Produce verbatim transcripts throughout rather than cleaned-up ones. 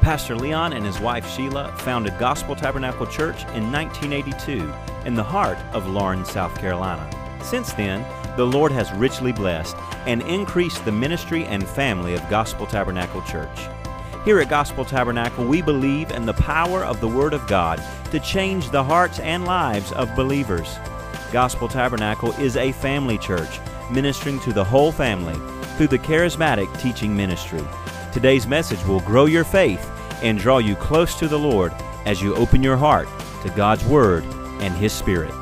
Pastor Leon and his wife Sheila founded Gospel Tabernacle Church in nineteen eighty-two in the heart of Lawrence, South Carolina. Since then, the Lord has richly blessed and increased the ministry and family of Gospel Tabernacle Church. Here at Gospel Tabernacle, we believe in the power of the Word of God to change the hearts and lives of believers. Gospel Tabernacle is a family church ministering to the whole family through the charismatic teaching ministry. Today's message will grow your faith and draw you close to the Lord as you open your heart to God's Word and His Spirit.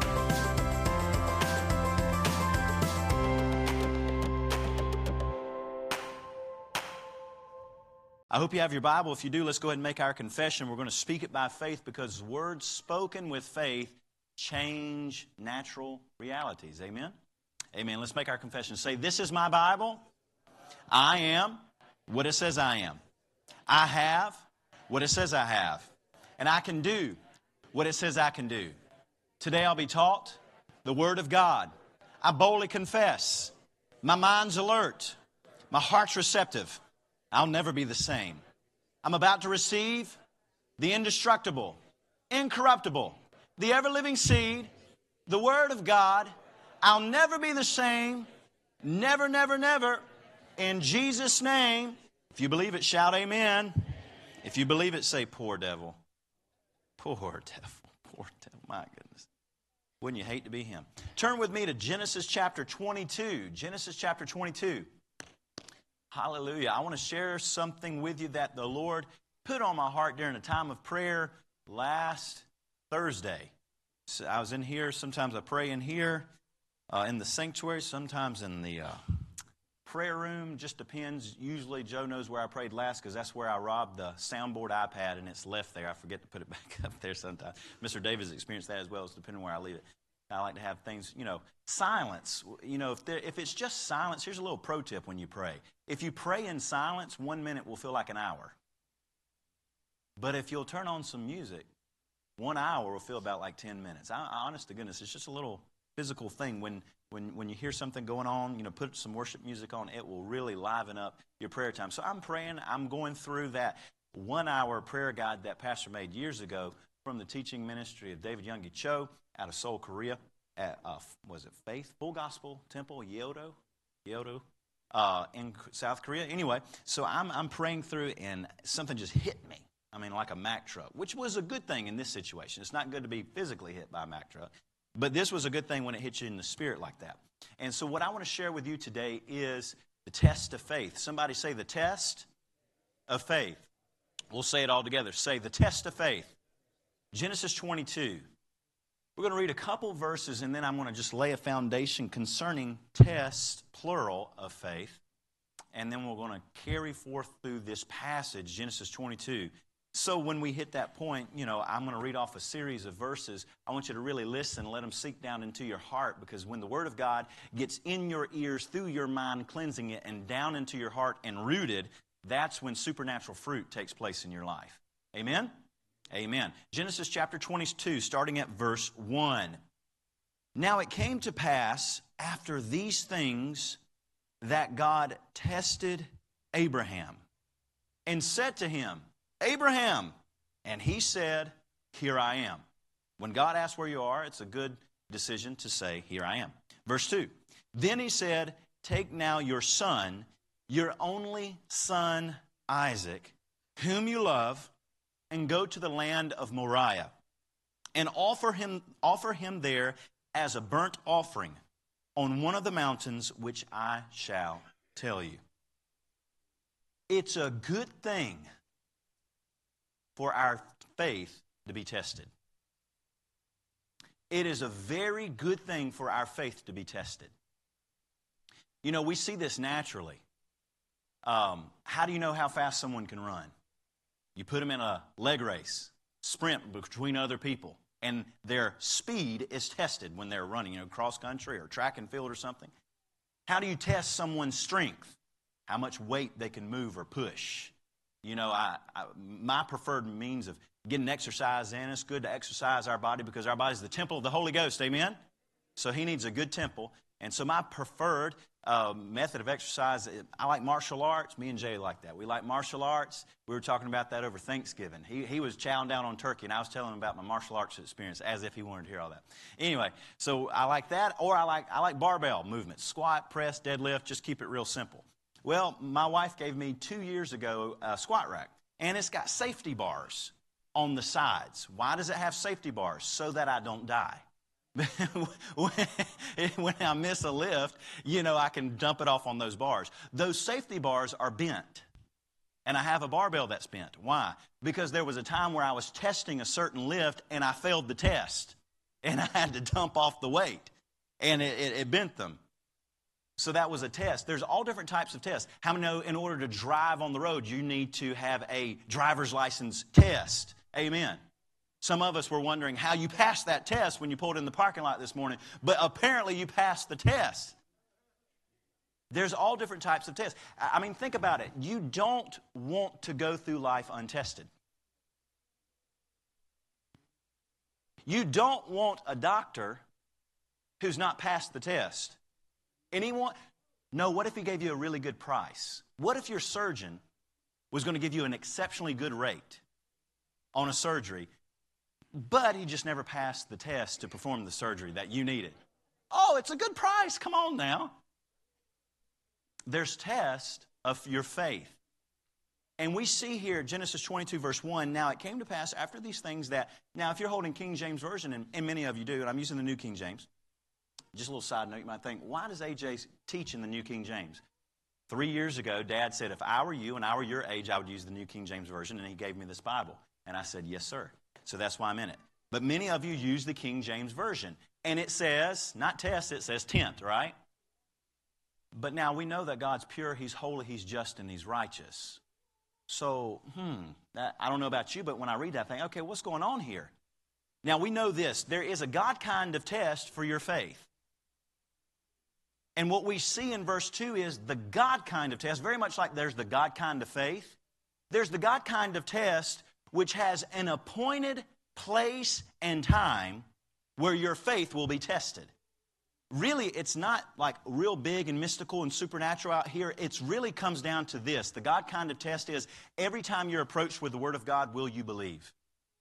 I hope you have your Bible. If you do, let's go ahead and make our confession. We're going to speak it by faith because words spoken with faith change natural realities. Amen? Amen. Let's make our confession. Say, this is my Bible. I am what it says I am. I have what it says I have. And I can do what it says I can do. Today I'll be taught the Word of God. I boldly confess. My mind's alert. My heart's receptive. I'll never be the same. I'm about to receive the indestructible, incorruptible, the ever-living seed, the Word of God. I'll never be the same. Never, never, never. In Jesus' name. If you believe it, shout amen. If you believe it, say, poor devil. Poor devil. Poor devil. My goodness. Wouldn't you hate to be him? Turn with me to Genesis chapter twenty-two. Genesis chapter twenty-two. Hallelujah. I want to share something with you that the Lord put on my heart during a time of prayer last Thursday. So I was in here. Sometimes I pray in here uh, in the sanctuary. Sometimes in the... Uh, prayer room, just depends. Usually Joe knows where I prayed last because that's where I robbed the soundboard iPad and it's left there. I forget to put it back up there sometimes. Mister Davis experienced that as well, as depending on where I leave it. I like to have things, you know, silence. You know, if, there, if it's just silence, here's a little pro tip when you pray. If you pray in silence, one minute will feel like an hour. But if you'll turn on some music, one hour will feel about like ten minutes. I, honest to goodness, it's just a little physical thing. When When when you hear something going on, you know, put some worship music on, it will really liven up your prayer time. So I'm praying, I'm going through that one-hour prayer guide that Pastor made years ago from the teaching ministry of David Youngie Cho out of Seoul, Korea, at, uh, was it Faith Full Gospel Temple, Yeodo, Yeodo, uh, in South Korea. Anyway, so I'm I'm praying through, and something just hit me. I mean, like a Mack truck, which was a good thing in this situation. It's not good to be physically hit by a Mack truck. But this was a good thing when it hits you in the spirit like that. And so what I want to share with you today is the test of faith. Somebody say the test of faith. We'll say it all together. Say the test of faith. Genesis twenty-two. We're going to read a couple verses and then I'm going to just lay a foundation concerning test, plural, of faith. And then we're going to carry forth through this passage, Genesis twenty-two. So when we hit that point, you know, I'm going to read off a series of verses. I want you to really listen and let them sink down into your heart, because when the Word of God gets in your ears, through your mind, cleansing it, and down into your heart and rooted, that's when supernatural fruit takes place in your life. Amen? Amen. Genesis chapter twenty-two, starting at verse one. Now it came to pass after these things that God tested Abraham and said to him, Abraham. And he said, here I am. When God asks where you are, it's a good decision to say, here I am. Verse two. Then he said, take now your son, your only son Isaac, whom you love, and go to the land of Moriah, and offer him, offer him there as a burnt offering on one of the mountains which I shall tell you. It's a good thing for our faith to be tested. It is a very good thing for our faith to be tested. You know, we see this naturally. Um, how do you know how fast someone can run? You put them in a leg race, sprint between other people, and their speed is tested when they're running, you know, cross country or track and field or something. How do you test someone's strength? How much weight they can move or push. You know, I, I, my preferred means of getting exercise in, it's good to exercise our body because our body is the temple of the Holy Ghost, amen? So he needs a good temple. And so my preferred uh, method of exercise. I like martial arts. Me and Jay like that. We like martial arts. We were talking about that over Thanksgiving. He, he was chowing down on turkey, and I was telling him about my martial arts experience as if he wanted to hear all that. Anyway, so I like that, or I like, I like barbell movements. Squat, press, deadlift, just keep it real simple. Well, my wife gave me two years ago a squat rack, and it's got safety bars on the sides. Why does it have safety bars? So that I don't die. When I miss a lift, you know, I can dump it off on those bars. Those safety bars are bent, and I have a barbell that's bent. Why? Because there was a time where I was testing a certain lift, and I failed the test, and I had to dump off the weight, and it, it, it bent them. So that was a test. There's all different types of tests. How many know in order to drive on the road, you need to have a driver's license test? Amen. Some of us were wondering how you passed that test when you pulled in the parking lot this morning, but apparently you passed the test. There's all different types of tests. I mean, think about it. You don't want to go through life untested. You don't want a doctor who's not passed the test. Anyone? No, what if he gave you a really good price? What if your surgeon was going to give you an exceptionally good rate on a surgery, but he just never passed the test to perform the surgery that you needed? Oh, it's a good price. Come on now. There's tests of your faith. And we see here, Genesis twenty-two, verse one, now it came to pass after these things that, now if you're holding King James Version, and, and many of you do, and I'm using the New King James, just a little side note, you might think, why does A J teach in the New King James? Three years ago, Dad said, if I were you and I were your age, I would use the New King James Version, and he gave me this Bible. And I said, yes, sir. So that's why I'm in it. But many of you use the King James Version. And it says, not test, it says tempt, right? But now we know that God's pure, He's holy, He's just, and He's righteous. So, hmm, that, I don't know about you, but when I read that, I think, okay, what's going on here? Now we know this. There is a God kind of test for your faith. And what we see in verse two is the God kind of test, very much like there's the God kind of faith. There's the God kind of test which has an appointed place and time where your faith will be tested. Really, it's not like real big and mystical and supernatural out here. It really comes down to this. The God kind of test is every time you're approached with the Word of God, will you believe?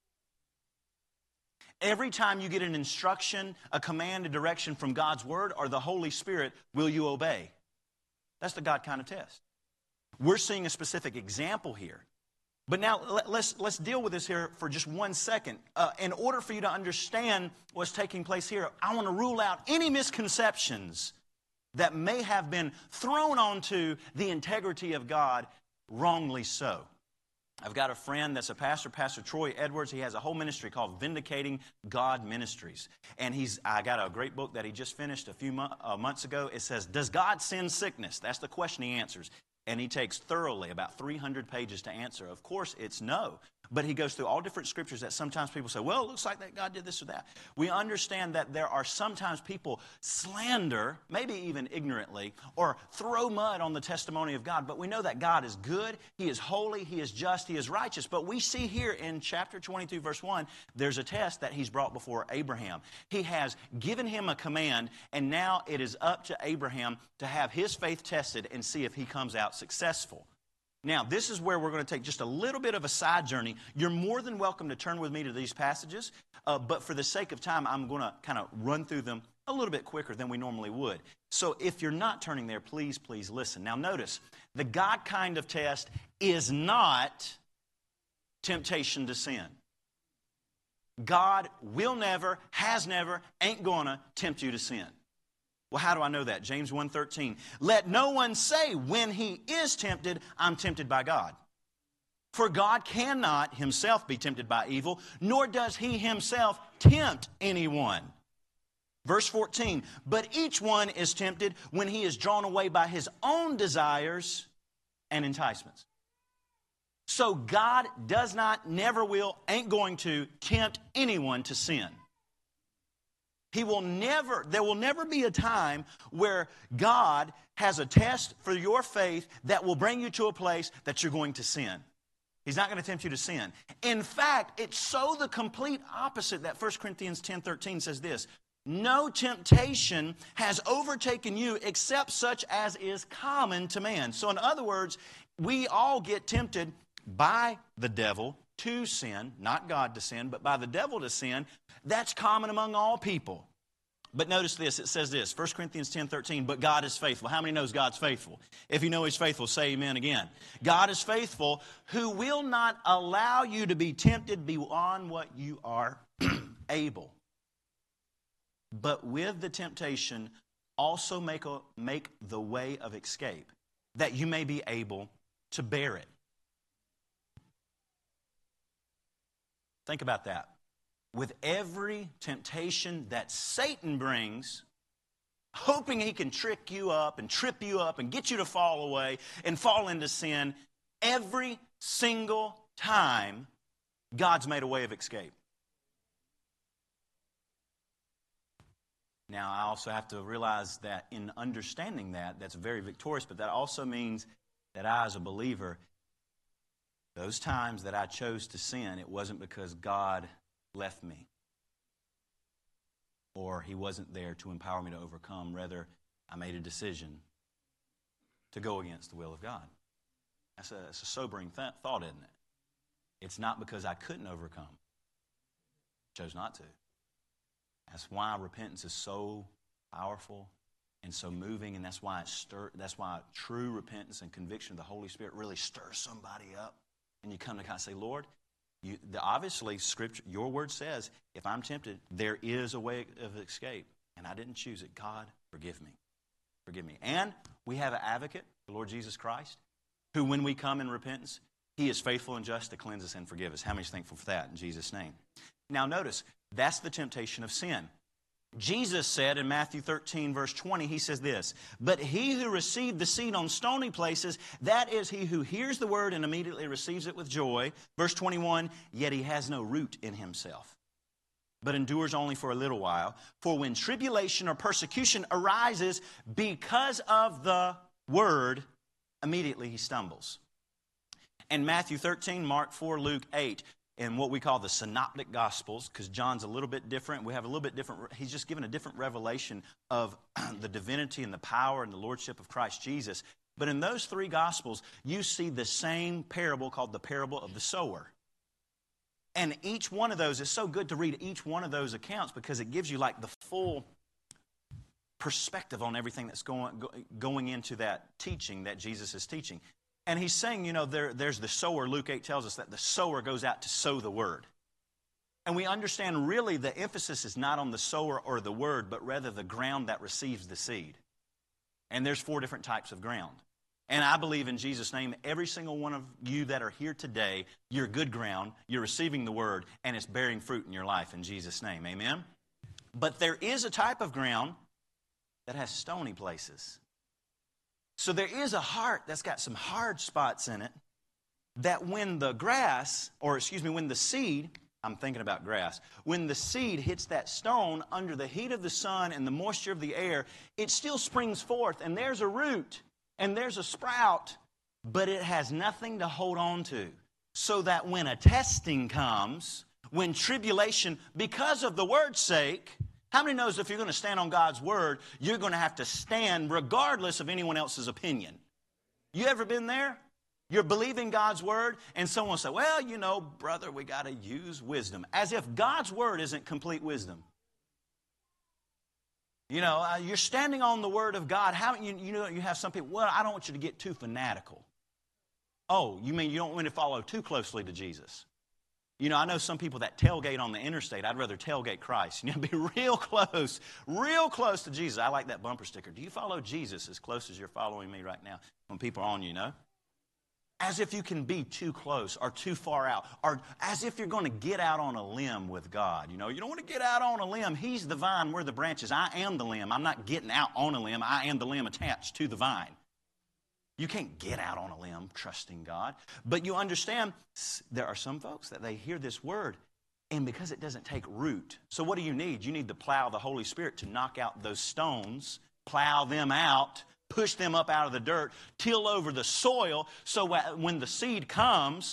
Every time you get an instruction, a command, a direction from God's Word or the Holy Spirit, will you obey? That's the God kind of test. We're seeing a specific example here. But now let's, let's deal with this here for just one second. Uh, in order for you to understand what's taking place here, I want to rule out any misconceptions that may have been thrown onto the integrity of God wrongly so. I've got a friend that's a pastor, Pastor Troy Edwards. He has a whole ministry called Vindicating God Ministries. And he's I got a great book that he just finished a few mo- uh, months ago. It says, Does God send sickness? That's the question he answers. And he takes thoroughly about three hundred pages to answer. Of course, it's no. But he goes through all different scriptures that sometimes people say, well, it looks like that God did this or that. We understand that there are sometimes people slander, maybe even ignorantly, or throw mud on the testimony of God. But we know that God is good, He is holy, He is just, He is righteous. But we see here in chapter twenty-two, verse one, there's a test that He's brought before Abraham. He has given him a command, and now it is up to Abraham to have his faith tested and see if he comes out successful. Now, this is where we're going to take just a little bit of a side journey. You're more than welcome to turn with me to these passages, uh, but for the sake of time, I'm going to kind of run through them a little bit quicker than we normally would. So if you're not turning there, please, please listen. Now, notice, the God kind of test is not temptation to sin. God will never, has never, ain't gonna tempt you to sin. Well, how do I know that? James one thirteen. Let no one say when he is tempted, I'm tempted by God. For God cannot himself be tempted by evil, nor does he himself tempt anyone. Verse fourteen. But each one is tempted when he is drawn away by his own desires and enticements. So God does not, never will, ain't going to tempt anyone to sin. He will never, there will never be a time where God has a test for your faith that will bring you to a place that you're going to sin. He's not going to tempt you to sin. In fact, it's so the complete opposite that First Corinthians ten thirteen says this, no temptation has overtaken you except such as is common to man. So in other words, we all get tempted by the devil to sin, not God to sin, but by the devil to sin. That's common among all people. But notice this, it says this, First Corinthians ten thirteen, but God is faithful. How many knows God's faithful? If you know He's faithful, say amen again. God is faithful, who will not allow you to be tempted beyond what you are able. But with the temptation, also make, a, make the way of escape, that you may be able to bear it. Think about that. With every temptation that Satan brings, hoping he can trick you up and trip you up and get you to fall away and fall into sin, every single time, God's made a way of escape. Now, I also have to realize that in understanding that, that's very victorious, but that also means that I, as a believer, those times that I chose to sin, it wasn't because God left me or He wasn't there to empower me to overcome. Rather, I made a decision to go against the will of God. That's a, that's a sobering th- thought, isn't it? It's not because I couldn't overcome. I chose not to. That's why repentance is so powerful and so moving, and that's why it stir, that's why true repentance and conviction of the Holy Spirit really stirs somebody up. And you come to kind of say, Lord, you, the, obviously, Scripture, your word says, if I'm tempted, there is a way of escape. And I didn't choose it. God, forgive me. Forgive me. And we have an advocate, the Lord Jesus Christ, who when we come in repentance, He is faithful and just to cleanse us and forgive us. How many is thankful for that in Jesus' name? Now notice, that's the temptation of sin. Jesus said in Matthew thirteen, verse twenty, He says this, but he who received the seed on stony places, that is he who hears the word and immediately receives it with joy. Verse twenty-one, yet he has no root in himself, but endures only for a little while. For when tribulation or persecution arises because of the word, immediately he stumbles. And Matthew thirteen, Mark four, Luke eight, in what we call the synoptic gospels, because John's a little bit different. We have a little bit different, he's just given a different revelation of the divinity and the power and the lordship of Christ Jesus. But in those three gospels, you see the same parable called the parable of the sower. And each one of those, is so good to read each one of those accounts because it gives you like the full perspective on everything that's going, going into that teaching that Jesus is teaching. And he's saying, you know, there, there's the sower. Luke eight tells us that the sower goes out to sow the word. And we understand really the emphasis is not on the sower or the word, but rather the ground that receives the seed. And there's four different types of ground. And I believe in Jesus' name, every single one of you that are here today, you're good ground, you're receiving the word, and it's bearing fruit in your life in Jesus' name. Amen? But there is a type of ground that has stony places. So there is a heart that's got some hard spots in it that when the grass, or excuse me, when the seed, I'm thinking about grass, when the seed hits that stone under the heat of the sun and the moisture of the air, it still springs forth and there's a root and there's a sprout, but it has nothing to hold on to. So that when a testing comes, when tribulation, because of the word's sake, how many knows if you're going to stand on God's word, you're going to have to stand regardless of anyone else's opinion? You ever been there? You're believing God's word, and someone will say, well, you know, brother, we got to use wisdom. As if God's word isn't complete wisdom. You know, uh, you're standing on the word of God. How you, you know, you have some people, well, I don't want you to get too fanatical. Oh, you mean you don't want to follow too closely to Jesus? You know, I know some people that tailgate on the interstate. I'd rather tailgate Christ. You know, be real close, real close to Jesus. I like that bumper sticker. Do you follow Jesus as close as you're following me right now when people are on you, know? As if you can be too close or too far out, or as if you're going to get out on a limb with God. You know, you don't want to get out on a limb. He's the vine, we're the branches. I am the limb. I'm not getting out on a limb. I am the limb attached to the vine. You can't get out on a limb trusting God. But you understand, there are some folks that they hear this word, and because it doesn't take root. So what do you need? You need to plow the Holy Spirit to knock out those stones, plow them out, push them up out of the dirt, till over the soil, so when the seed comes,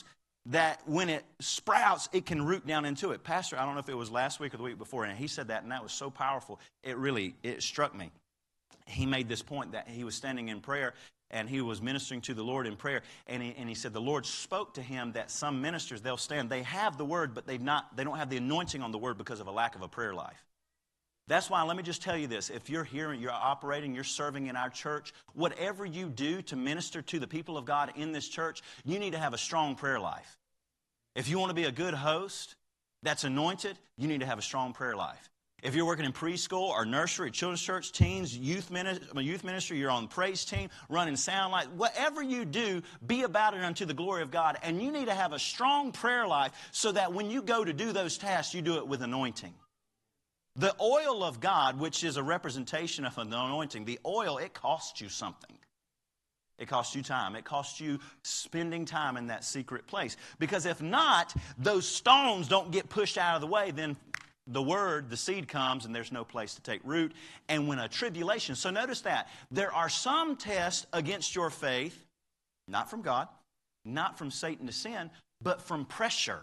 that when it sprouts, it can root down into it. Pastor, I don't know if it was last week or the week before, and he said that, and that was so powerful. It really, it struck me. He made this point that he was standing in prayer, and he was ministering to the Lord in prayer, and he, and he said the Lord spoke to him that some ministers, they'll stand, they have the word, but they've not, they don't have the anointing on the word because of a lack of a prayer life. That's why, let me just tell you this, if you're here, you're operating, you're serving in our church, whatever you do to minister to the people of God in this church, you need to have a strong prayer life. If you want to be a good host that's anointed, you need to have a strong prayer life. If you're working in preschool or nursery, children's church, teens, youth ministry, youth ministry, you're on the praise team, running sound light, whatever you do, be about it unto the glory of God. And you need to have a strong prayer life so that when you go to do those tasks, you do it with anointing. The oil of God, which is a representation of an anointing, the oil, it costs you something. It costs you time. It costs you spending time in that secret place. Because if not, those stones don't get pushed out of the way, then the word, the seed comes, and there's no place to take root. And when a tribulation, so notice that, there are some tests against your faith, not from God, not from Satan to sin, but from pressure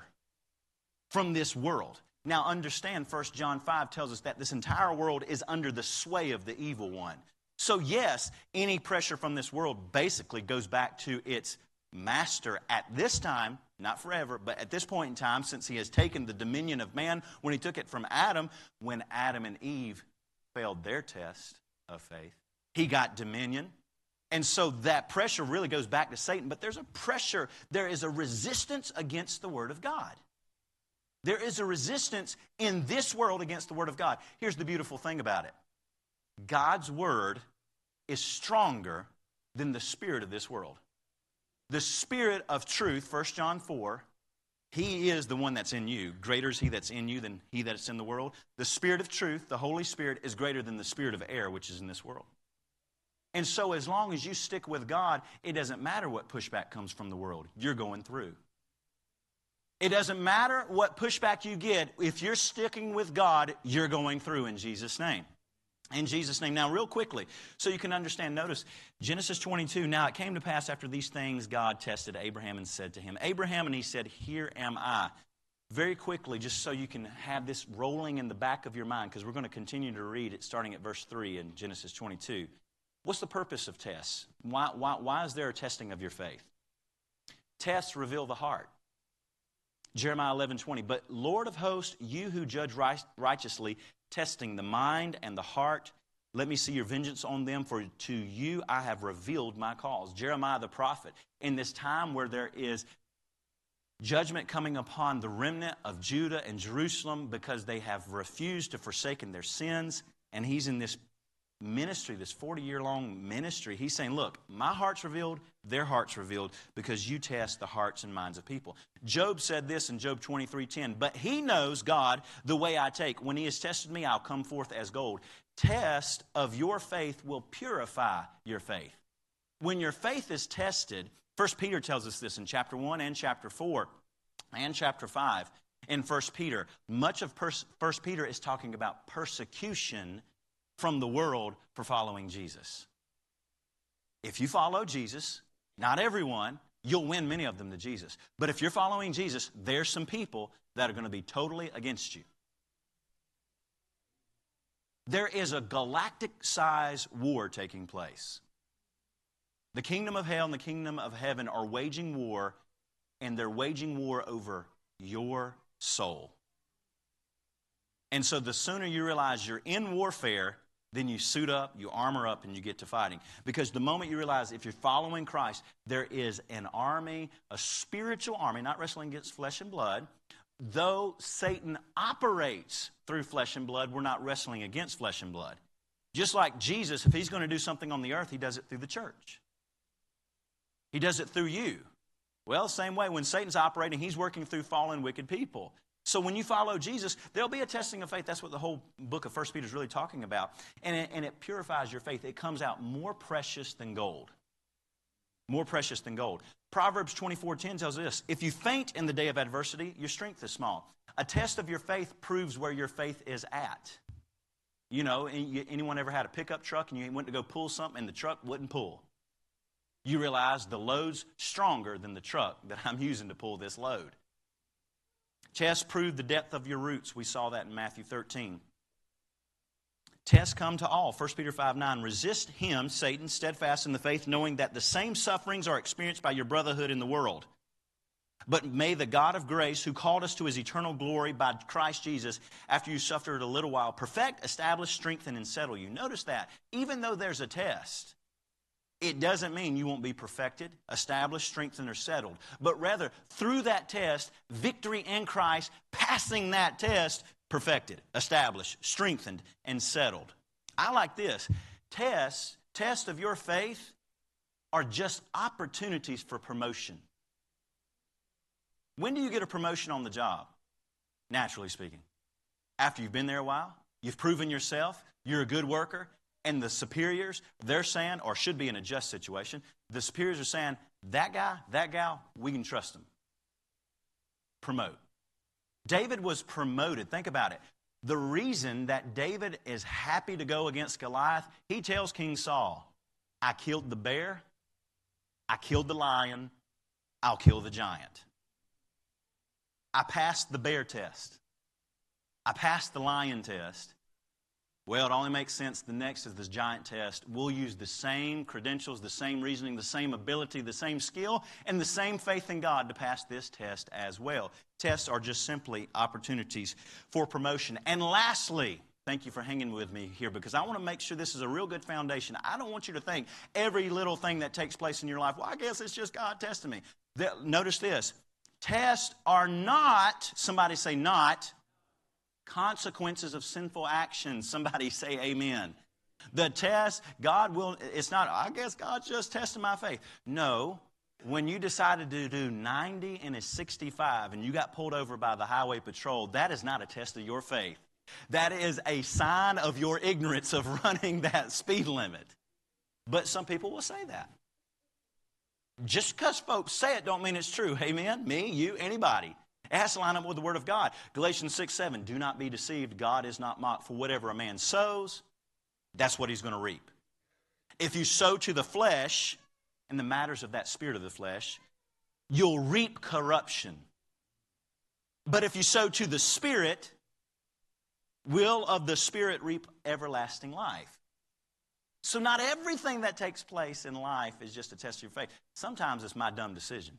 from this world. Now understand, First John five tells us that this entire world is under the sway of the evil one. So yes, any pressure from this world basically goes back to its master at this time, not forever, but at this point in time, since he has taken the dominion of man, when he took it from Adam, when Adam and Eve failed their test of faith, he got dominion. And so that pressure really goes back to Satan, but there's a pressure, there is a resistance against the Word of God. There is a resistance in this world against the Word of God. Here's the beautiful thing about it. God's Word is stronger than the spirit of this world. The Spirit of truth, First John four, He is the one that's in you. Greater is He that's in you than he that's in the world. The Spirit of truth, the Holy Spirit, is greater than the spirit of error, which is in this world. And so as long as you stick with God, it doesn't matter what pushback comes from the world. You're going through. It doesn't matter what pushback you get. If you're sticking with God, you're going through in Jesus' name. In Jesus' name. Now, real quickly, so you can understand, notice Genesis twenty-two. Now, it came to pass after these things, God tested Abraham and said to him, Abraham, and he said, here am I. Very quickly, just so you can have this rolling in the back of your mind, because we're going to continue to read it starting at verse three in Genesis twenty-two. What's the purpose of tests? Why, why, why is there a testing of your faith? Tests reveal the heart. Jeremiah eleven twenty, but Lord of hosts, you who judge right, righteously, testing the mind and the heart, let me see your vengeance on them, for to you I have revealed my cause. Jeremiah the prophet, in this time where there is judgment coming upon the remnant of Judah and Jerusalem because they have refused to forsaken their sins, and he's in this ministry, this forty-year-long ministry, he's saying, look, my heart's revealed, their heart's revealed, because you test the hearts and minds of people. Job said this in Job twenty-three ten, but he knows, God, the way I take. When he has tested me, I'll come forth as gold. Test of your faith will purify your faith. When your faith is tested, First Peter tells us this in chapter one and chapter four and chapter five. In First Peter, much of First Peter is talking about persecution from the world for following Jesus. If you follow Jesus, not everyone, you'll win many of them to Jesus. But if you're following Jesus, there's some people that are going to be totally against you. There is a galactic-size war taking place. The kingdom of hell and the kingdom of heaven are waging war, and they're waging war over your soul. And so the sooner you realize you're in warfare, then you suit up, you armor up, and you get to fighting. Because the moment you realize if you're following Christ, there is an army, a spiritual army, not wrestling against flesh and blood. Though Satan operates through flesh and blood, we're not wrestling against flesh and blood. Just like Jesus, if he's going to do something on the earth, he does it through the church. He does it through you. Well, same way, when Satan's operating, he's working through fallen, wicked people. So when you follow Jesus, there'll be a testing of faith. That's what the whole book of First Peter is really talking about. And it, and it purifies your faith. It comes out more precious than gold. More precious than gold. Proverbs twenty-four ten tells us this, if you faint in the day of adversity, your strength is small. A test of your faith proves where your faith is at. You know, anyone ever had a pickup truck and you went to go pull something and the truck wouldn't pull? you realize the load's stronger than the truck that I'm using to pull this load. Tests prove the depth of your roots. We saw that in Matthew thirteen. Tests come to all. First Peter five nine, resist him, Satan, steadfast in the faith, knowing that the same sufferings are experienced by your brotherhood in the world. But may the God of grace, who called us to his eternal glory by Christ Jesus, after you suffered a little while, perfect, establish, strengthen, and settle you. Notice that. Even though there's a test, it doesn't mean you won't be perfected, established, strengthened, or settled. But rather, through that test, victory in Christ, passing that test, perfected, established, strengthened, and settled. I like this. Tests, tests of your faith are just opportunities for promotion. When do you get a promotion on the job? Naturally speaking. After you've been there a while, you've proven yourself, you're a good worker, and the superiors, they're saying, or should be in a just situation, the superiors are saying, that guy, that gal, we can trust them. Promote. David was promoted. Think about it. The reason that David is happy to go against Goliath, he tells King Saul, I killed the bear, I killed the lion, I'll kill the giant. I passed the bear test. I passed the lion test. Well, it only makes sense the next is this giant test. We'll use the same credentials, the same reasoning, the same ability, the same skill, and the same faith in God to pass this test as well. Tests are just simply opportunities for promotion. And lastly, thank you for hanging with me here because I want to make sure this is a real good foundation. I don't want you to think every little thing that takes place in your life, well, I guess it's just God testing me. Notice this. Tests are not, somebody say not, consequences of sinful actions. Somebody say amen. The test, God will, it's not, I guess God's just testing my faith. No, when you decided to do ninety and a sixty-five and you got pulled over by the highway patrol, that is not a test of your faith. That is a sign of your ignorance of running that speed limit. But some people will say that. Just because folks say it don't mean it's true. Amen? Me, you, anybody. It has to line up with the Word of God. Galatians six seven, do not be deceived. God is not mocked. For whatever a man sows, that's what he's going to reap. If you sow to the flesh, in the matters of that spirit of the flesh, you'll reap corruption. But if you sow to the Spirit, will of the Spirit reap everlasting life. So not everything that takes place in life is just a test of your faith. Sometimes it's my dumb decisions.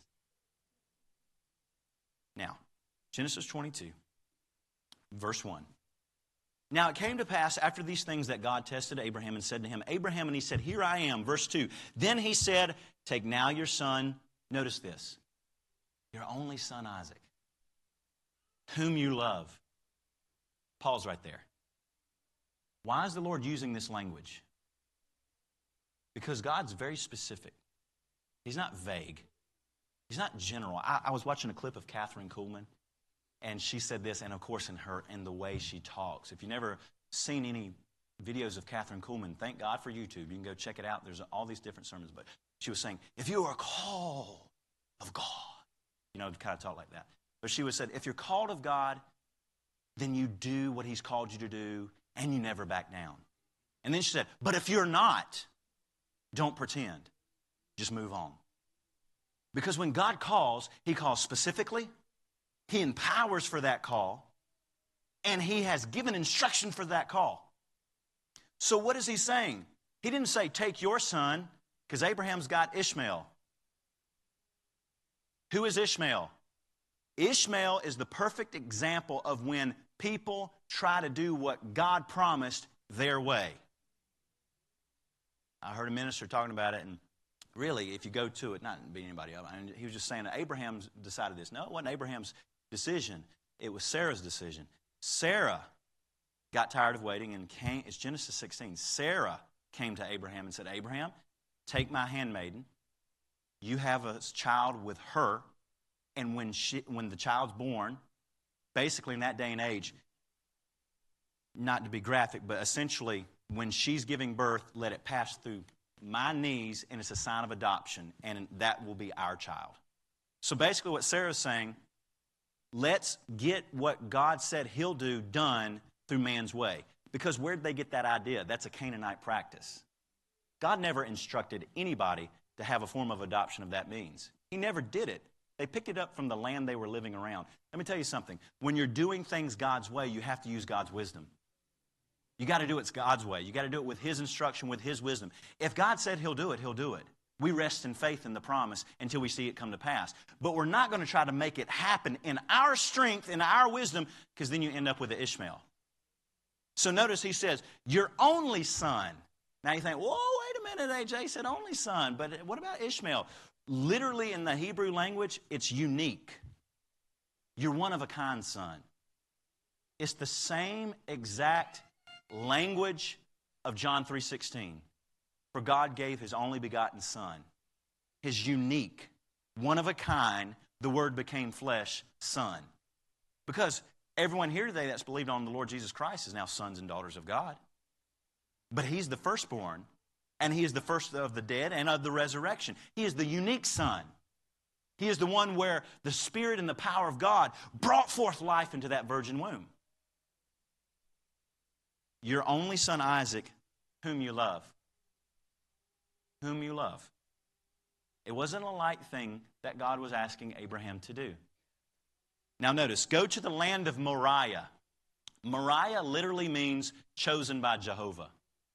Now, Genesis twenty-two, verse one. Now it came to pass after these things that God tested Abraham and said to him, Abraham, and he said, here I am. Verse two. Then he said, take now your son, notice this, your only son Isaac, whom you love. Pause right there. Why is the Lord using this language? Because God's very specific. He's not vague. He's not general. I, I was watching a clip of Catherine Kuhlman, and she said this, and of course in her, in the way she talks. If you've never seen any videos of Catherine Kuhlman, thank God for YouTube. You can go check it out. There's all these different sermons. But she was saying, if you are called of God, you know, kind of talk like that. But she was said, if you're called of God, then you do what he's called you to do, and you never back down. And then she said, but if you're not, don't pretend. Just move on. Because when God calls, he calls specifically, he empowers for that call, and he has given instruction for that call. So what is he saying? He didn't say, take your son, because Abraham's got Ishmael. Who is Ishmael? Ishmael is the perfect example of when people try to do what God promised their way. I heard a minister talking about it, and really, if you go to it, not being anybody else, I mean, he was just saying that Abraham decided this. No, it wasn't Abraham's decision. It was Sarah's decision. Sarah got tired of waiting and came, it's Genesis sixteen. Sarah came to Abraham and said, Abraham, take my handmaiden. You have a child with her, and when she, when the child's born, basically in that day and age, not to be graphic, but essentially when she's giving birth, let it pass through my knees, and it's a sign of adoption, and that will be our child. So basically what Sarah's saying, let's get what God said he'll do done through man's way. Because where did they get that idea? That's a Canaanite practice. God never instructed anybody to have a form of adoption of that means. He never did it. They picked it up from the land they were living around. Let me tell you something. When you're doing things God's way, you have to use God's wisdom. You got to do it God's way. You got to do it with His instruction, with His wisdom. If God said He'll do it, He'll do it. We rest in faith in the promise until we see it come to pass. But we're not going to try to make it happen in our strength, in our wisdom, because then you end up with an Ishmael. So notice he says, your only son. Now you think, whoa, wait a minute, A J said only son. But what about Ishmael? Literally in the Hebrew language, it's unique. You're one of a kind son. It's the same exact language of John three sixteen. For God gave His only begotten Son, His unique, one of a kind, the Word became flesh, Son. Because everyone here today that's believed on the Lord Jesus Christ is now sons and daughters of God. But He's the firstborn, and He is the first of the dead and of the resurrection. He is the unique Son. He is the one where the Spirit and the power of God brought forth life into that virgin womb. Your only son Isaac, whom you love. Whom you love. It wasn't a light thing that God was asking Abraham to do. Now notice, go to the land of Moriah. Moriah literally means chosen by Jehovah.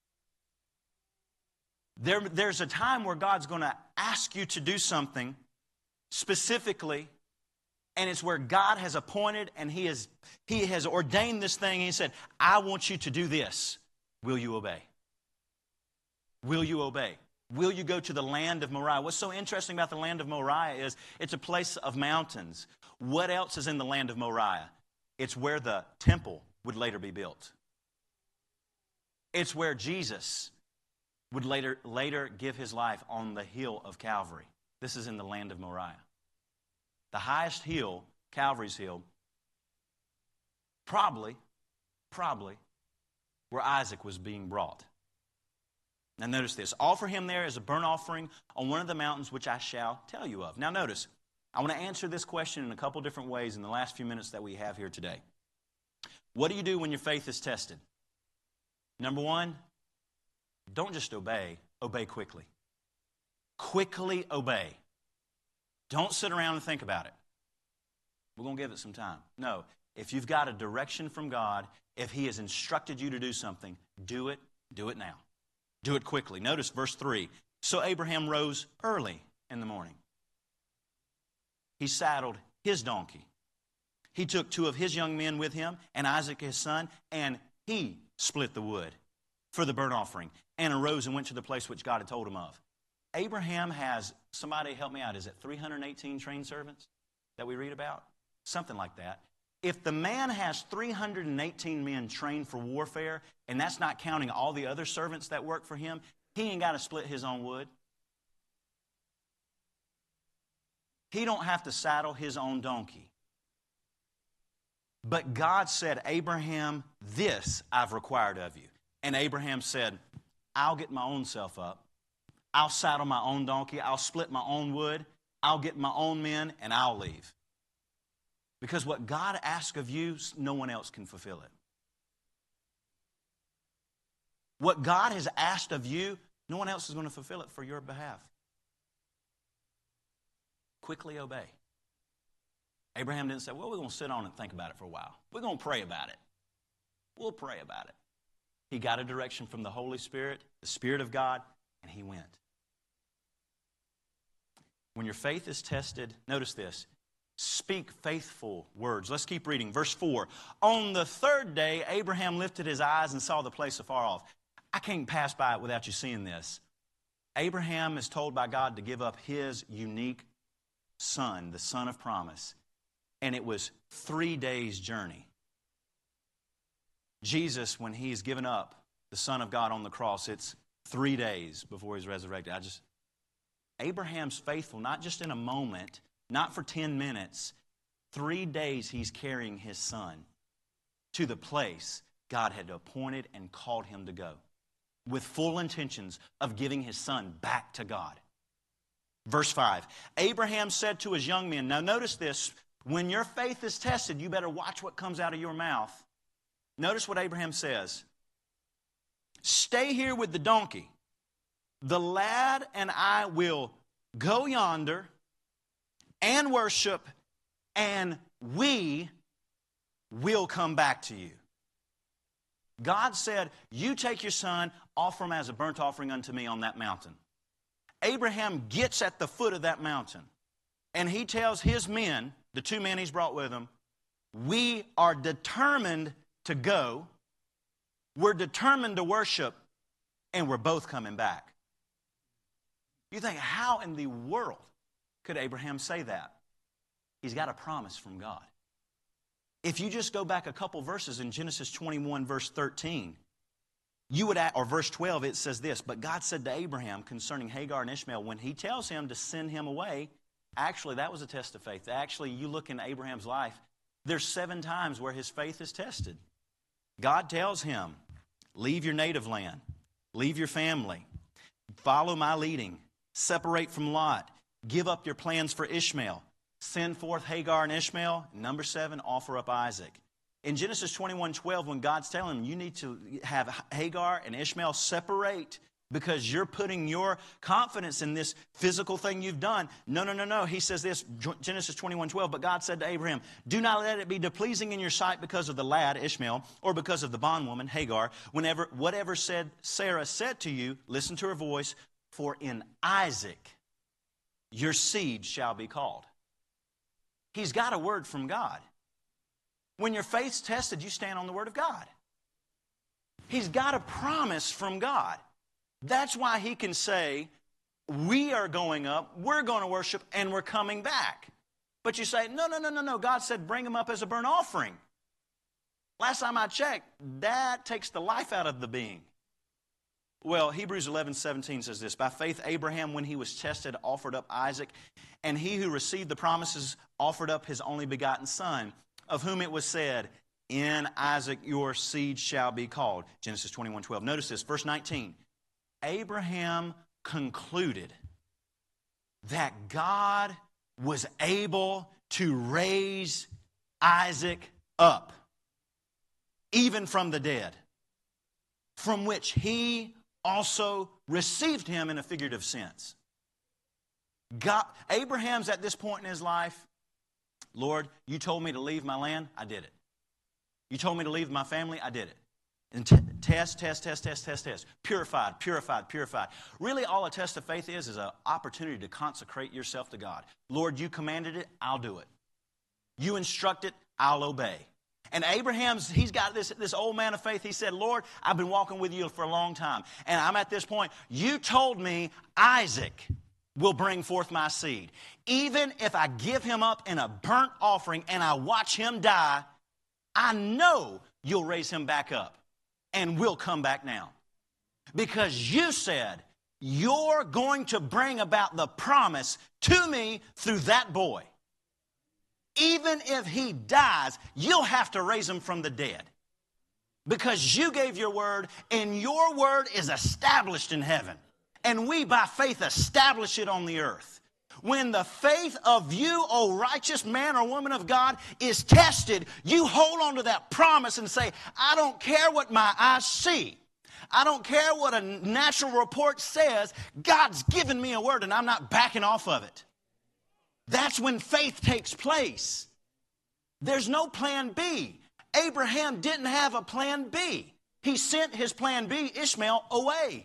There, there's a time where God's going to ask you to do something specifically, and it's where God has appointed and He has, he has ordained this thing, and He said, I want you to do this. Will you obey? Will you obey? Will you go to the land of Moriah? What's so interesting about the land of Moriah is it's a place of mountains. What else is in the land of Moriah? It's where the temple would later be built. It's where Jesus would later, later give His life on the hill of Calvary. This is in the land of Moriah. The highest hill, Calvary's hill, probably, probably where Isaac was being brought. Now notice this. Offer him there as a burnt offering on one of the mountains which I shall tell you of. Now notice, I want to answer this question in a couple different ways in the last few minutes that we have here today. What do you do when your faith is tested? Number one, don't just obey, obey quickly. Quickly obey. Don't sit around and think about it. We're going to give it some time. No, if you've got a direction from God, if He has instructed you to do something, do it, do it now. Do it quickly. Notice verse three. So Abraham rose early in the morning. He saddled his donkey. He took two of his young men with him and Isaac his son, and he split the wood for the burnt offering and arose and went to the place which God had told him of. Abraham has, somebody help me out, is it three hundred eighteen trained servants that we read about? Something like that. If the man has three hundred eighteen men trained for warfare, and that's not counting all the other servants that work for him, he ain't got to split his own wood. He don't have to saddle his own donkey. But God said, Abraham, this I've required of you. And Abraham said, I'll get my own self up. I'll saddle my own donkey. I'll split my own wood. I'll get my own men, and I'll leave. Because what God asks of you, no one else can fulfill it. What God has asked of you, no one else is going to fulfill it for your behalf. Quickly obey. Abraham didn't say, well, we're going to sit on and think about it for a while. We're going to pray about it. We'll pray about it. He got a direction from the Holy Spirit, the Spirit of God, and he went. When your faith is tested, notice this. Speak faithful words. Let's keep reading. Verse four. On the third day, Abraham lifted his eyes and saw the place afar off. I can't pass by it without you seeing this. Abraham is told by God to give up his unique son, the son of promise. And it was three days' journey. Jesus, when he's given up the Son of God on the cross, it's three days before he's resurrected. I just, Abraham's faithful, not just in a moment, not for ten minutes. Three days he's carrying his son to the place God had appointed and called him to go, with full intentions of giving his son back to God. Verse five, Abraham said to his young men, now notice this, when your faith is tested, you better watch what comes out of your mouth. Notice what Abraham says. Stay here with the donkey. the lad and I will go yonder and worship, and we will come back to you. God said, you take your son, offer him as a burnt offering unto me on that mountain. Abraham gets at the foot of that mountain, and he tells his men, the two men he's brought with him, we are determined to go, we're determined to worship, and we're both coming back. You think, how in the world could Abraham say that? He's got a promise from God. If you just go back a couple verses in Genesis twenty-one, verse thirteen, you would, or verse twelve, it says this, but God said to Abraham concerning Hagar and Ishmael, when he tells him to send him away, actually that was a test of faith. Actually, you look in Abraham's life, there's seven times where his faith is tested. God tells him, leave your native land, leave your family, follow my leading, separate from Lot, give up your plans for Ishmael, send forth Hagar and Ishmael. Number seven, offer up Isaac. In Genesis twenty-one twelve, when God's telling him you need to have Hagar and Ishmael separate because you're putting your confidence in this physical thing you've done. No, no, no, no. He says this, Genesis twenty-one twelve, but God said to Abraham, do not let it be displeasing in your sight because of the lad, Ishmael, or because of the bondwoman, Hagar. Whenever, whatever said Sarah said to you, listen to her voice, for in Isaac your seed shall be called. He's got a word from God. When your faith's tested, you stand on the word of God. He's got a promise from God. That's why he can say, we are going up, we're going to worship, and we're coming back. But you say, no, no, no, no, no. God said bring him up as a burnt offering. Last time I checked, that takes the life out of the being. Well, Hebrews eleven seventeen says this, by faith Abraham, when he was tested, offered up Isaac, and he who received the promises offered up his only begotten son, of whom it was said, in Isaac your seed shall be called. Genesis twenty-one twelve. Notice this, verse nineteen. Abraham concluded that God was able to raise Isaac up, even from the dead, from which he also received him in a figurative sense. God, Abraham's at this point in his life, Lord, you told me to leave my land, I did it. You told me to leave my family, I did it. And t- test, test, test, test, test, test. Purified, purified, purified. Really all a test of faith is is an opportunity to consecrate yourself to God. Lord, you commanded it, I'll do it. You instruct it, I'll obey. And Abraham's, he's got this, this old man of faith. He said, Lord, I've been walking with you for a long time. And I'm at this point. You told me Isaac will bring forth my seed. Even if I give him up in a burnt offering and I watch him die, I know you'll raise him back up. And we'll come back now. Because you said you're going to bring about the promise to me through that boy. Even if he dies, you'll have to raise him from the dead. Because you gave your word, and your word is established in heaven. And we, by faith, establish it on the earth. When the faith of you, O righteous man or woman of God, is tested, you hold on to that promise and say, I don't care what my eyes see. I don't care what a natural report says. God's given me a word, and I'm not backing off of it. That's when faith takes place. There's no plan B. Abraham didn't have a plan B. He sent his plan B, Ishmael, away.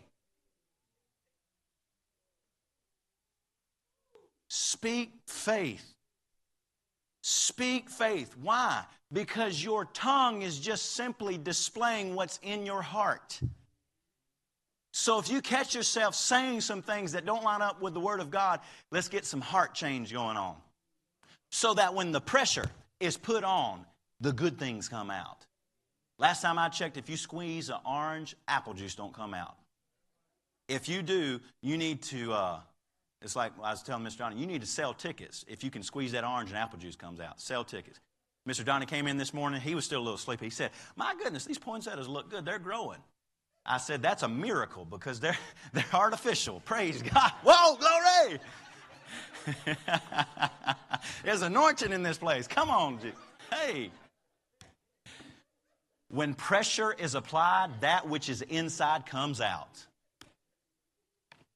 Speak faith. Speak faith. Why? Because your tongue is just simply displaying what's in your heart. So if you catch yourself saying some things that don't line up with the Word of God, let's get some heart change going on. So that when the pressure is put on, the good things come out. Last time I checked, if you squeeze an orange, apple juice don't come out. If you do, you need to, uh, it's like I was telling Mister Donnie, you need to sell tickets. If you can squeeze that orange and apple juice comes out, sell tickets. Mister Donnie came in this morning. He was still a little sleepy. He said, my goodness, these poinsettias look good. They're growing. I said, that's a miracle because they're, they're artificial. Praise God. Whoa, glory. There's anointing in this place. Come on. Hey. When pressure is applied, that which is inside comes out.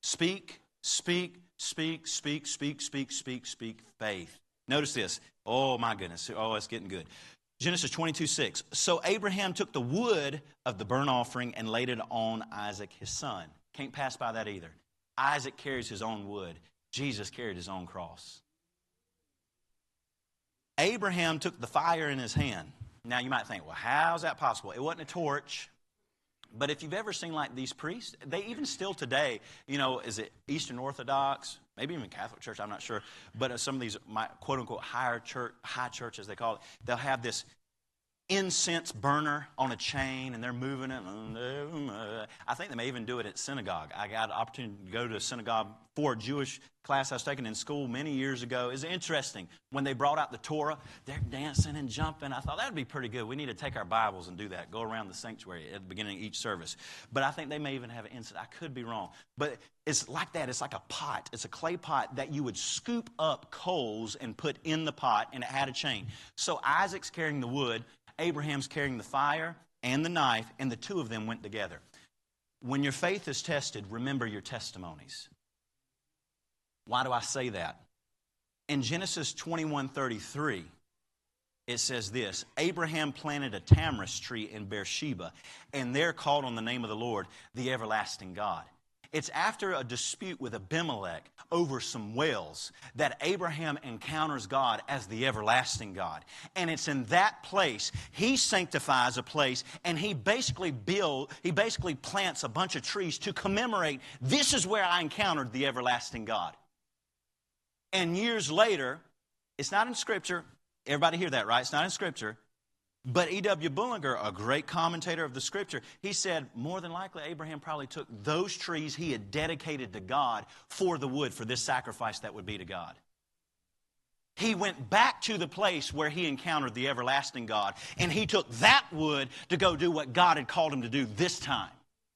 Speak, speak, speak, speak, speak, speak, speak, speak, faith. Notice this. Oh, my goodness. Oh, it's getting good. Genesis twenty-two six. So Abraham took the wood of the burnt offering and laid it on Isaac, his son. Can't pass by that either. Isaac carries his own wood. Jesus carried his own cross. Abraham took the fire in his hand. Now you might think, well, how's that possible? It wasn't a torch. But if you've ever seen like these priests, they even still today, you know, is it Eastern Orthodox, maybe even Catholic Church, I'm not sure. But some of these quote unquote higher church, high churches, they call it, they'll have this incense burner on a chain, and they're moving it. I think they may even do it at synagogue. I got an opportunity to go to a synagogue for a Jewish class I was taking in school many years ago. It's interesting. When they brought out the Torah, they're dancing and jumping. I thought that would be pretty good. We need to take our Bibles and do that. Go around the sanctuary at the beginning of each service. But I think they may even have an incense. I could be wrong. But it's like that. It's like a pot. It's a clay pot that you would scoop up coals and put in the pot, and it had a chain. So Isaac's carrying the wood. Abraham's carrying the fire and the knife, and the two of them went together. When your faith is tested, remember your testimonies. Why do I say that? In Genesis twenty-one thirty-three, it says this: Abraham planted a tamarisk tree in Beersheba, and there called on the name of the Lord, the everlasting God. It's after a dispute with Abimelech over some wells that Abraham encounters God as the everlasting God. And it's in that place, he sanctifies a place, and he basically build, he basically plants a bunch of trees to commemorate, this is where I encountered the everlasting God. And years later, it's not in Scripture. Everybody hear that, right? It's not in Scripture. But E W Bullinger, a great commentator of the Scripture, he said more than likely Abraham probably took those trees he had dedicated to God for the wood for this sacrifice that would be to God. He went back to the place where he encountered the everlasting God, and he took that wood to go do what God had called him to do this time.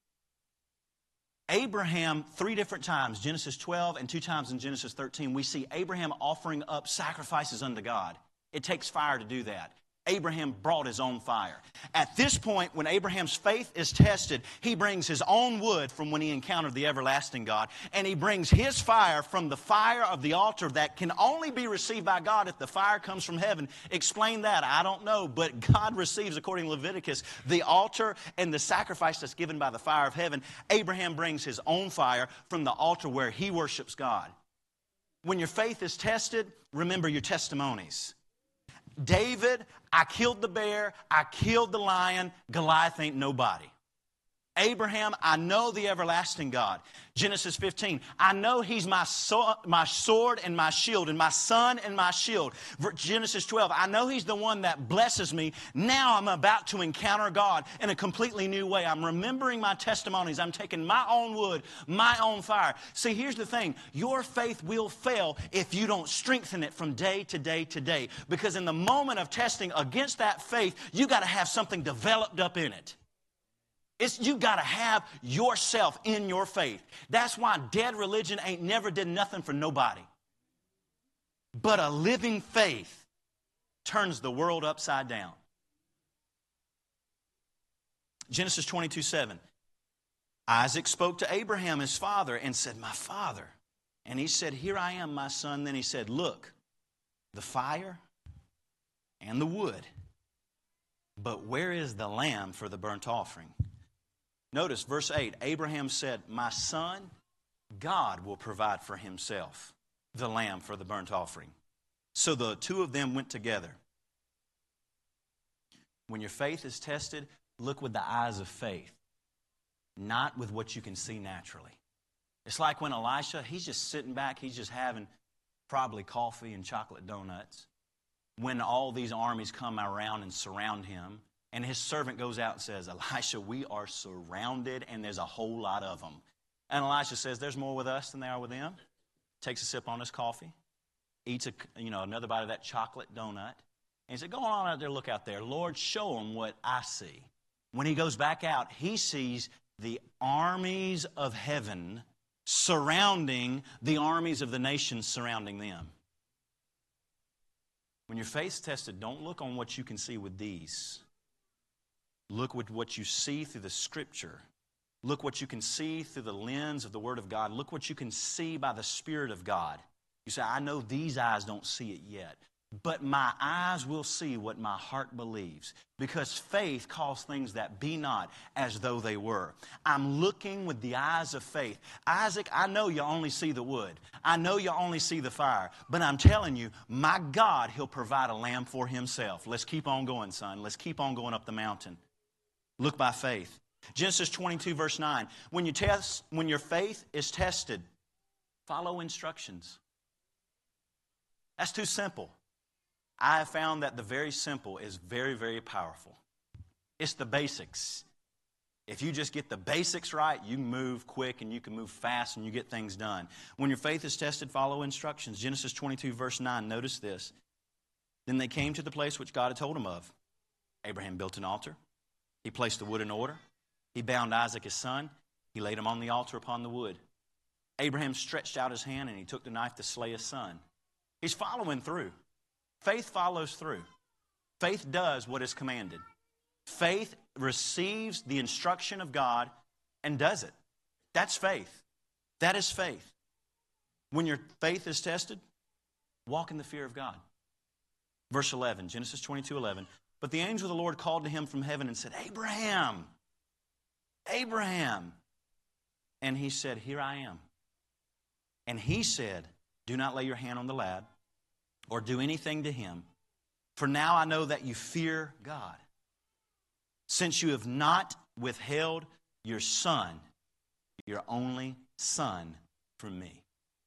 Abraham, three different times, Genesis twelve and two times in Genesis thirteen, we see Abraham offering up sacrifices unto God. It takes fire to do that. Abraham brought his own fire. At this point, when Abraham's faith is tested, he brings his own wood from when he encountered the everlasting God, and he brings his fire from the fire of the altar that can only be received by God if the fire comes from heaven. Explain that. I don't know, but God receives, according to Leviticus, the altar and the sacrifice that's given by the fire of heaven. Abraham brings his own fire from the altar where he worships God. When your faith is tested, remember your testimonies. David, I killed the bear, I killed the lion, Goliath ain't nobody. Abraham, I know the everlasting God. Genesis fifteen, I know he's my, so, my sword and my shield and my son and my shield. Genesis twelve, I know he's the one that blesses me. Now I'm about to encounter God in a completely new way. I'm remembering my testimonies. I'm taking my own wood, my own fire. See, here's the thing. Your faith will fail if you don't strengthen it from day to day to day. Because in the moment of testing against that faith, you got to have something developed up in it. It's, you got to have yourself in your faith. That's why dead religion ain't never did nothing for nobody. But a living faith turns the world upside down. Genesis twenty-two seven. Isaac spoke to Abraham, his father, and said, my father. And he said, here I am, my son. Then he said, look, the fire and the wood. But where is the lamb for the burnt offering? Notice verse eight, Abraham said, my son, God will provide for himself the lamb for the burnt offering. So the two of them went together. When your faith is tested, look with the eyes of faith, not with what you can see naturally. It's like when Elisha, he's just sitting back, he's just having probably coffee and chocolate donuts. When all these armies come around and surround him, and his servant goes out and says, Elisha, we are surrounded, and there's a whole lot of them. And Elisha says, there's more with us than there are with them. Takes a sip on his coffee, eats a, you know, another bite of that chocolate donut. And he said, go on out there, look out there. Lord, show them what I see. When he goes back out, he sees the armies of heaven surrounding the armies of the nations surrounding them. When your faith's tested, don't look on what you can see with these. Look with what you see through the Scripture, Look what you can see through the lens of the Word of God. Look what you can see by the Spirit of God. You say, I know these eyes don't see it yet, but my eyes will see what my heart believes, because faith calls things that be not as though they were. I'm looking with the eyes of faith. Isaac, I know you only see the wood. I know you only see the fire, but I'm telling you, my God, He'll provide a lamb for Himself. Let's keep on going, son. Let's keep on going up the mountain. Look by faith. Genesis twenty-two, verse nine. When you test, when your faith is tested, follow instructions. That's too simple. I have found that the very simple is very, very powerful. It's the basics. If you just get the basics right, you can move quick and you can move fast and you get things done. When your faith is tested, follow instructions. Genesis twenty-two, verse nine, notice this. Then they came to the place which God had told them of. Abraham built an altar. He placed the wood in order. He bound Isaac his son. He laid him on the altar upon the wood. Abraham stretched out his hand and he took the knife to slay his son. He's following through. Faith follows through. Faith does what is commanded. Faith receives the instruction of God and does it. That's faith. That is faith. When your faith is tested, walk in the fear of God. Verse eleven, Genesis twenty-two, eleven. But the angel of the Lord called to him from heaven and said, Abraham, Abraham. And he said, here I am. And he said, do not lay your hand on the lad or do anything to him, for now I know that you fear God, since you have not withheld your son, your only son, from me.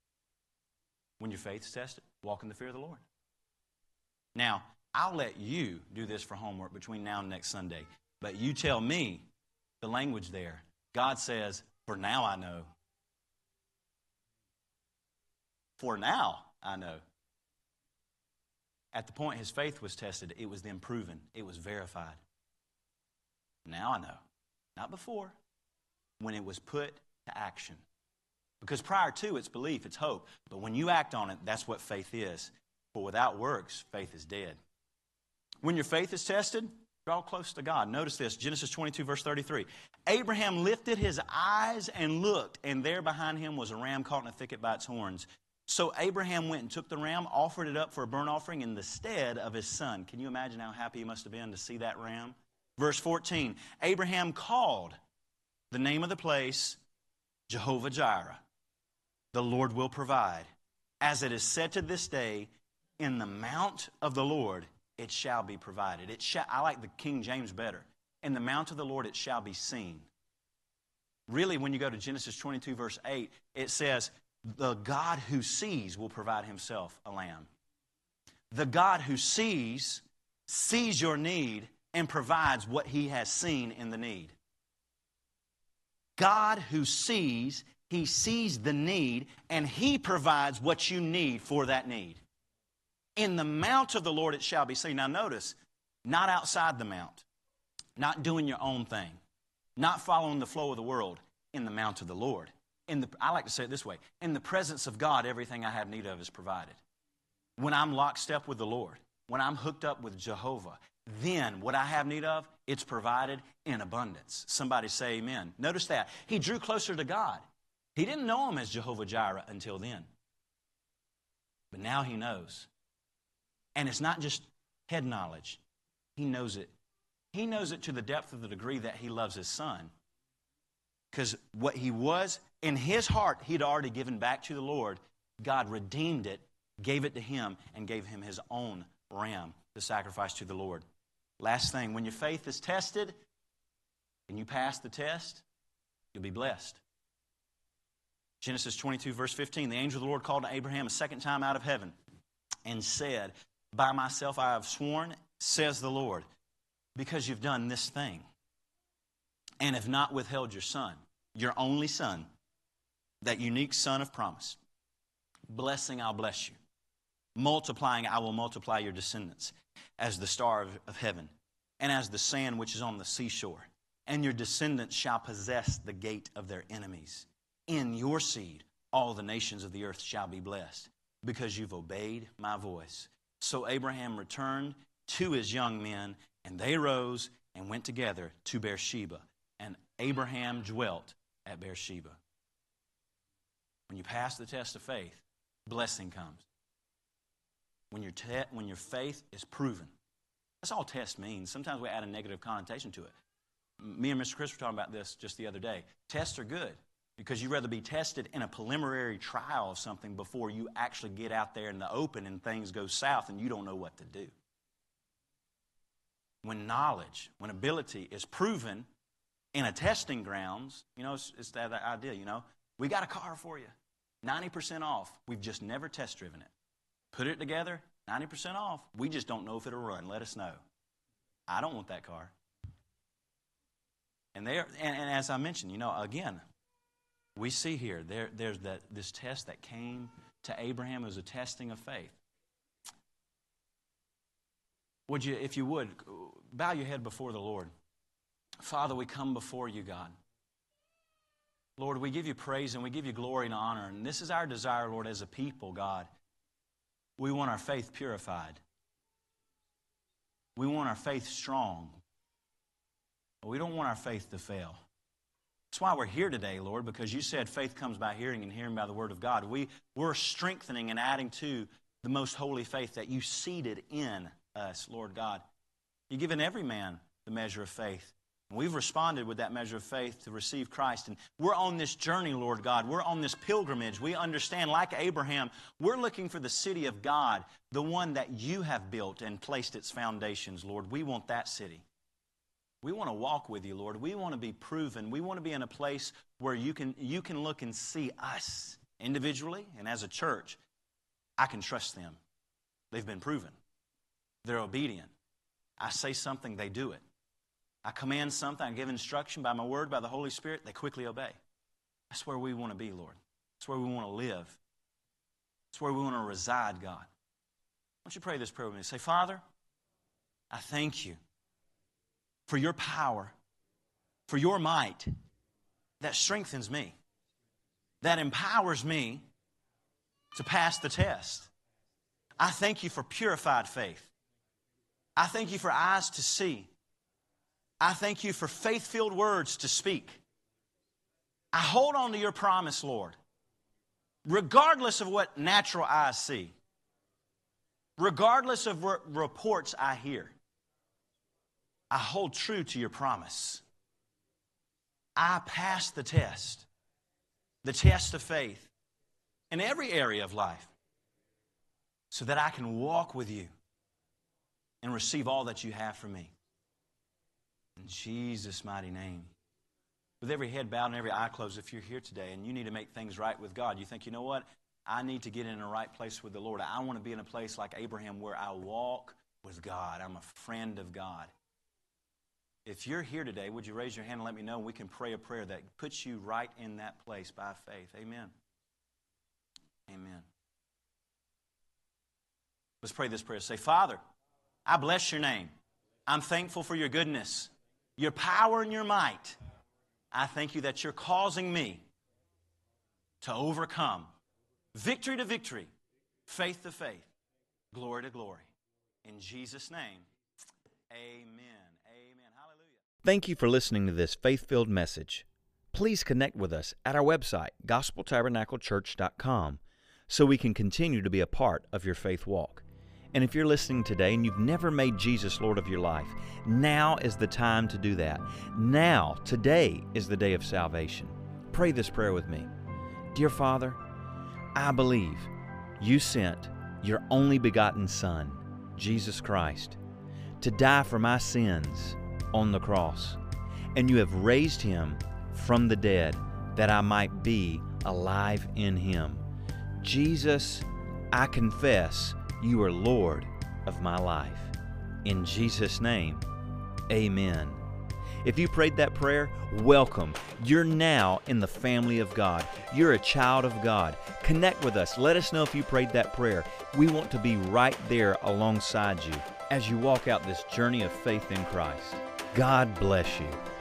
When your faith is tested, walk in the fear of the Lord. Now, I'll let you do this for homework between now and next Sunday, but you tell me the language there. God says, for now I know. For now I know. At the point his faith was tested, it was then proven. It was verified. Now I know. Not before. When it was put to action. Because prior to, it's belief, it's hope. But when you act on it, that's what faith is. For without works, faith is dead. When your faith is tested, draw close to God. Notice this, Genesis twenty-two, verse thirty-three. Abraham lifted his eyes and looked, and there behind him was a ram caught in a thicket by its horns. So Abraham went and took the ram, offered it up for a burnt offering in the stead of his son. Can you imagine how happy he must have been to see that ram? Verse fourteen, Abraham called the name of the place Jehovah Jireh. The Lord will provide. As it is said to this day, in the mount of the Lord it shall be provided. It shall, I like the King James better. In the mount of the Lord it shall be seen. Really, when you go to Genesis twenty-two, verse eight, it says, the God who sees will provide himself a lamb. The God who sees, sees your need and provides what he has seen in the need. God who sees, he sees the need and he provides what you need for that need. In the mount of the Lord it shall be seen. Now notice, not outside the mount, not doing your own thing, not following the flow of the world, in the mount of the Lord. In the, I like to say it this way, in the presence of God, everything I have need of is provided. When I'm lockstep with the Lord, when I'm hooked up with Jehovah, then what I have need of, it's provided in abundance. Somebody say amen. Notice that. He drew closer to God. He didn't know him as Jehovah Jireh until then. But now he knows. And it's not just head knowledge. He knows it. He knows it to the depth of the degree that he loves his son. Because what he was, in his heart, he'd already given back to the Lord. God redeemed it, gave it to him, and gave him his own ram to sacrifice to the Lord. Last thing, when your faith is tested and you pass the test, you'll be blessed. Genesis twenty-two, verse fifteen, the angel of the Lord called to Abraham a second time out of heaven and said, by myself I have sworn, says the Lord, because you've done this thing and have not withheld your son, your only son, that unique son of promise. Blessing, I'll bless you. Multiplying, I will multiply your descendants as the star of, of heaven and as the sand which is on the seashore. And your descendants shall possess the gate of their enemies. In your seed, all the nations of the earth shall be blessed, because you've obeyed my voice. So Abraham returned to his young men, and they rose and went together to Beersheba. And Abraham dwelt at Beersheba. When you pass the test of faith, blessing comes. When your, te- when your faith is proven. That's all test means. Sometimes we add a negative connotation to it. Me and Mister Chris were talking about this just the other day. Tests are good because you'd rather be tested in a preliminary trial of something before you actually get out there in the open and things go south and you don't know what to do. When knowledge, when ability is proven in a testing grounds, you know, it's, it's that idea, you know. We got a car for you, ninety percent off. We've just never test driven it. Put it together, ninety percent off. We just don't know if it'll run. Let us know. I don't want that car. And there, and, and as I mentioned, you know, again, we see here, there, there's that this test that came to Abraham. It was a testing of faith. Would you, if you would, bow your head before the Lord. Father, we come before you, God. Lord, we give you praise and we give you glory and honor. And this is our desire, Lord, as a people, God. We want our faith purified. We want our faith strong. But we don't want our faith to fail. That's why we're here today, Lord, because you said faith comes by hearing and hearing by the word of God. We, we're strengthening and adding to the most holy faith that you seated in us, Lord God. You've given every man the measure of faith. We've responded with that measure of faith to receive Christ. And we're on this journey, Lord God. We're on this pilgrimage. We understand, like Abraham, we're looking for the city of God, the one that you have built and placed its foundations, Lord. We want that city. We want to walk with you, Lord. We want to be proven. We want to be in a place where you can, you can look and see us individually and as a church. I can trust them. They've been proven. They're obedient. I say something, they do it. I command something, I give instruction by my word, by the Holy Spirit, they quickly obey. That's where we want to be, Lord. That's where we want to live. That's where we want to reside, God. Why don't you pray this prayer with me? Say, Father, I thank you for your power, for your might that strengthens me, that empowers me to pass the test. I thank you for purified faith. I thank you for eyes to see. I thank you for faith-filled words to speak. I hold on to your promise, Lord, regardless of what natural eyes see, regardless of what reports I hear. I hold true to your promise. I pass the test, the test of faith, in every area of life, so that I can walk with you and receive all that you have for me. In Jesus' mighty name. With every head bowed and every eye closed, if you're here today and you need to make things right with God, you think, you know what? I need to get in a right place with the Lord. I want to be in a place like Abraham where I walk with God. I'm a friend of God. If you're here today, would you raise your hand and let me know? We can pray a prayer that puts you right in that place by faith. Amen. Amen. Let's pray this prayer. Say, Father, I bless your name. I'm thankful for your goodness, your power and your might. I thank you that you're causing me to overcome. Victory to victory, faith to faith, glory to glory. In Jesus' name, amen. Amen. Hallelujah. Thank you for listening to this faith-filled message. Please connect with us at our website, gospel tabernacle church dot com, so we can continue to be a part of your faith walk. And if you're listening today and you've never made Jesus Lord of your life, now is the time to do that. Now, today is the day of salvation. Pray this prayer with me. Dear Father, I believe you sent your only begotten Son, Jesus Christ, to die for my sins on the cross. And you have raised him from the dead that I might be alive in him. Jesus, I confess you are Lord of my life. In Jesus' name, amen. If you prayed that prayer, welcome. You're now in the family of God. You're a child of God. Connect with us. Let us know if you prayed that prayer. We want to be right there alongside you as you walk out this journey of faith in Christ. God bless you.